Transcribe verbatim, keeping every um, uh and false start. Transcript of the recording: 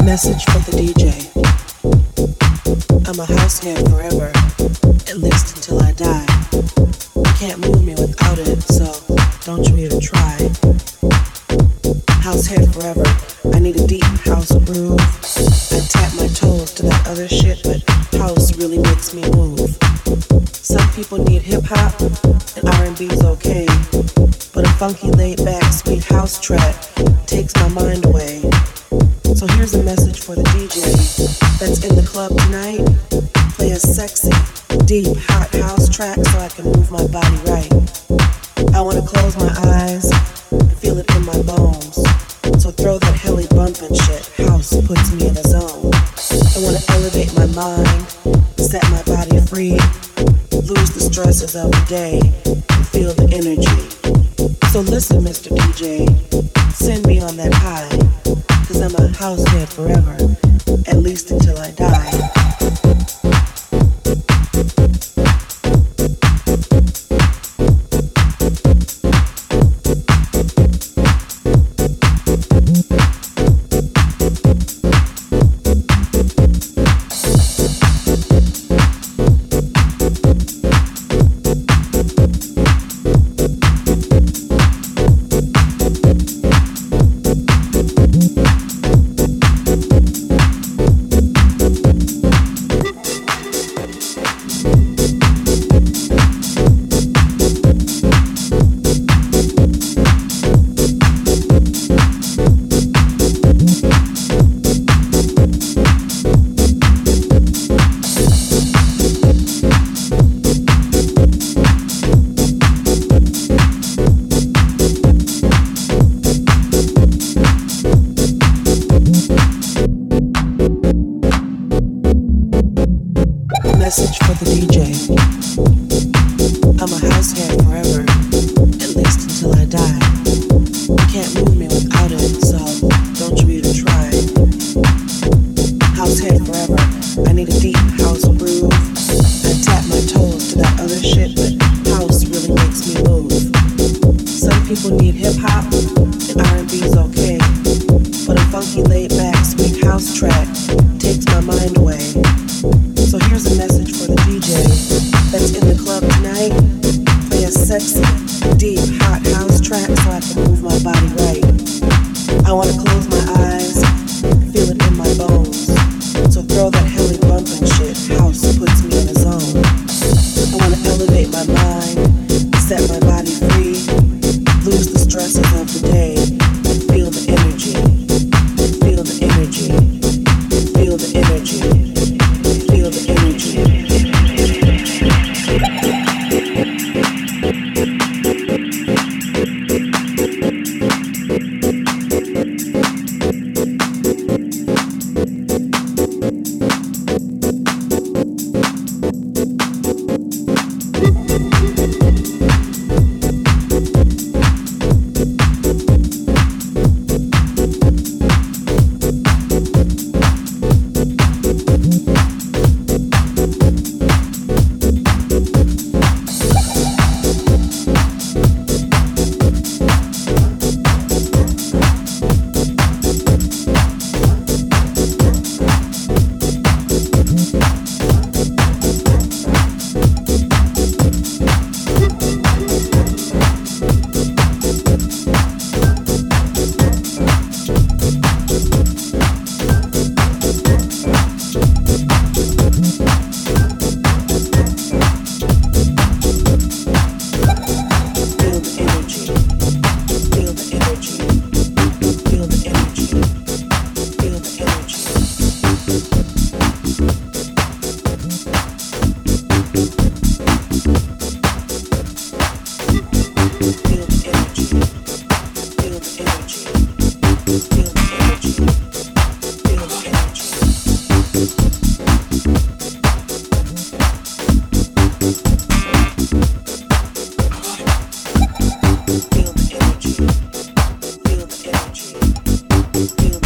Message for the D J. I'm a househead forever, at least until I die. You can't move me without it, so don't you even try. Househead forever, I need a deep house groove. I tap my toes to that other shit, but house really makes me move. Some people need hip-hop, and R and B's okay, but a funky laid-back sweet house track takes my mind away. So here's a message for the D J that's in the club tonight. Play a sexy, deep, hot house track so I can move my body right. I want to close my eyes and feel it in my bones. So throw that hilly bumpin' shit. House puts me in a zone. I want to elevate my mind, set my body free, lose the stresses of the day, and feel the energy. So listen, Mister D J, send me on that high, cause I'm a househead forever, at least until I die. Message for the D J. I'm a househead forever, at least until I die. You can't move me without it, so don't you even try. Househead forever, I need a deep house groove. I tap my toes to that other shit, but house really makes me move. Some people need hip-hop, and R and B's okay, but a funky laid-back sweet house track takes my mind away. So here's a message for the D J that's in the club tonight. Play a sexy, deep, hot house track so I can move my body right. I want to close my eyes, feel it in my bones. So throw that hilly bumpin' shit. House puts me in a zone. I want to elevate my mind, set my body free, lose the stresses of the day, and feel the energy, feel the energy, feel the energy. Feel the energy. Feel